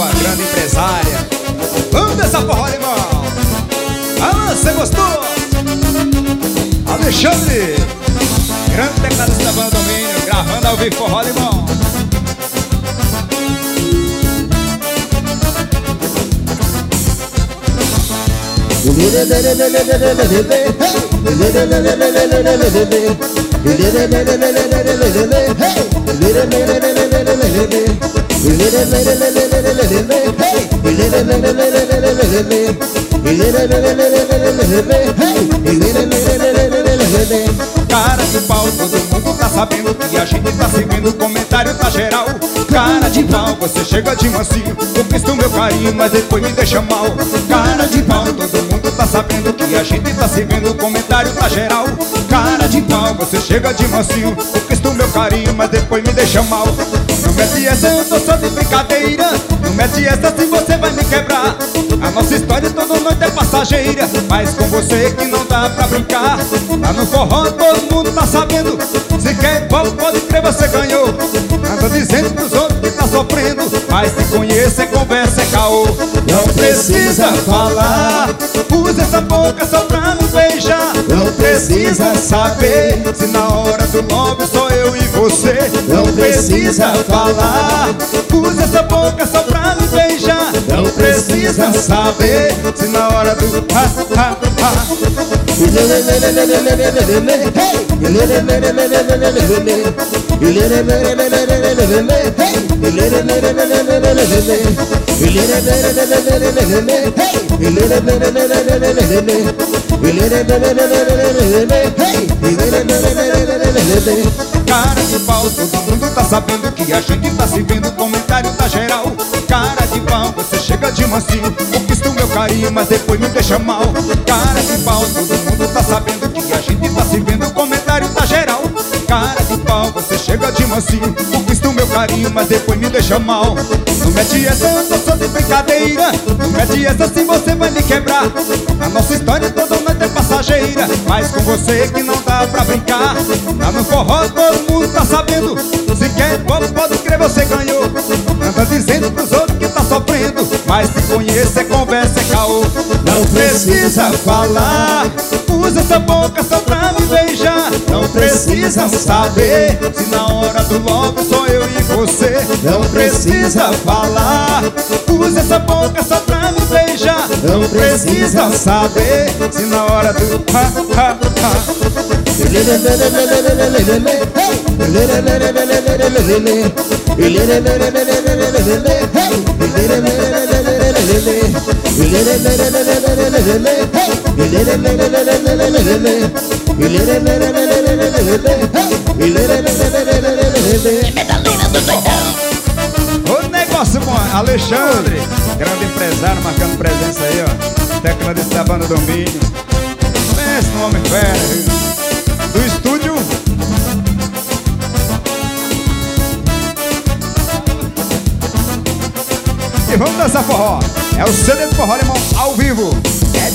a grande empresária. Vamos dessa forró, irmão. Ah, você gostou? Alexandre, grande tecladista da banda Domínio, gravando ao vivo forró, irmão. Cara de pau, todo mundo tá sabendo que a gente tá seguindo, o comentário tá geral. Cara de pau, você chega de mansinho, conquista o meu carinho, mas depois me deixa mal. Cara de pau, todo mundo tá sabendo que a gente tá seguindo, o comentário tá geral. Cara de pau, você chega de mansinho, conquista o meu carinho, mas depois me deixa mal. Não mete essa, eu tô só de brincadeira. Não mete essa, se você vai me quebrar. A nossa história toda noite é passageira, mas com você que não dá pra brincar. Lá no forró todo mundo tá sabendo, se quer igual pode crer você ganhou. Anda dizendo pros outros que tá sofrendo, mas se conhece é conversa, é caô. Não precisa falar, usa essa boca só pra me beijar. Não precisa saber se na hora do love sou eu e você. Não precisa falar, usa essa boca só pra me beijar. Não precisa saber se na hora do Cara de pau, todo mundo tá sabendo que a gente tá se vendo, o comentário tá geral. Cara de pau, você chega de mansinho, conquista o meu carinho, mas depois me deixa mal. Cara de pau, todo mundo tá sabendo que a gente tá se vendo, o comentário tá geral. Cara de pau, você chega de mansinho, conquista o meu carinho, mas depois me deixa mal. Não mete essa, eu tô só de brincadeira. Não mete essa, se você vai me quebrar. A nossa história toda noite é passageira, mas com você que não dá pra brincar. Lá no forró todo mundo tá sabendo, se quer igual pode crer você ganhou. Anda dizendo pros outros que tá sofrendo, mas se conhece é conversa, é caô. Não precisa falar, usa essa boca só pra me beijar. Não precisa saber se na hora do love sou eu e você. Não precisa falar, usa essa boca só pra me beijar. Não precisa saber se na hora do o negócio bom, Alexandre, grande empresário marcando presença aí, ó. Tecladista da banda Domínio. Pensa no homem fera, do estúdio. E vamos dançar forró. É o CD do forró, irmão, ao vivo.